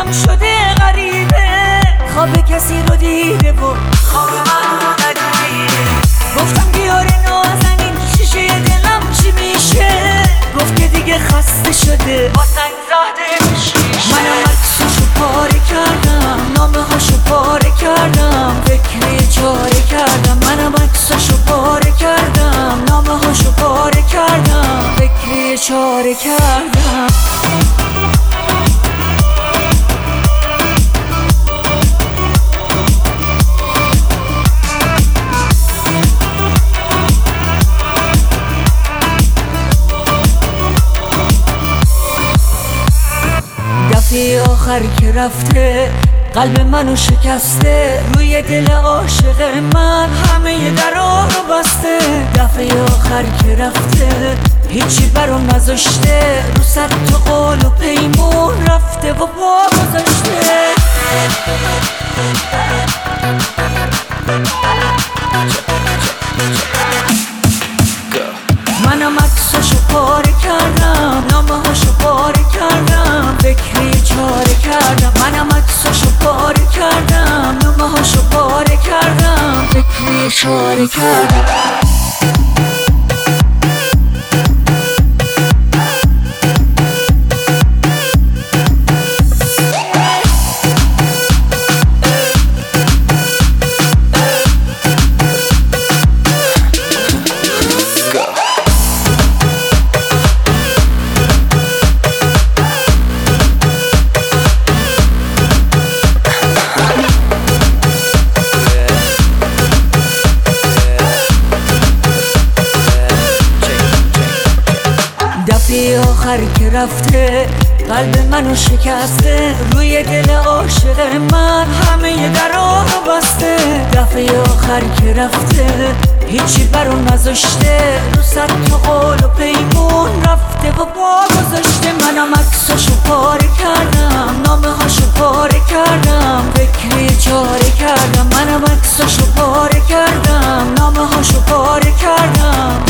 دلم شده غریبه، خواب کسی رو دیده و خواب منو ندیده. گفتم بیاره نازنین شیشه دلم چی میشه، گفت که دیگه خسته شده با سنگ زده شیشه. منم عکسشو پاره کردم، نامه هاشو پاره کردم، فکر چاره کردم. منم عکسشو پاره کردم، نامه هاشو پاره کردم، فکر چاره کردم. دفعه آخر که رفته قلب منو شکسته، روی دل عاشق من همه درا رو بسته. دفعه آخر که رفته هیچی برام نذاشته، رو سر تو قول و پیمون رفته و پا گذاشته. منم عکسشو پاره کردم، نامه هاشو پاره کردم، فکری چاره کردم. منم عکسشو پاره کردم، نامه هاشو پاره کردم، فکری چاره کردم. دفعه آخر که رفته قلب منو شکسته، روی دل عاشق من همه درا رو بسته. دفعه آخر که رفته هیچی برام نذاشته، رو سر تو قول و پیمون رفته و پا گذاشته. منم عکسشو پاره کردم، نامه هاشو پاره کردم، فکری چاره کردم. منم عکسشو پاره کردم، نامه هاشو پاره کردم،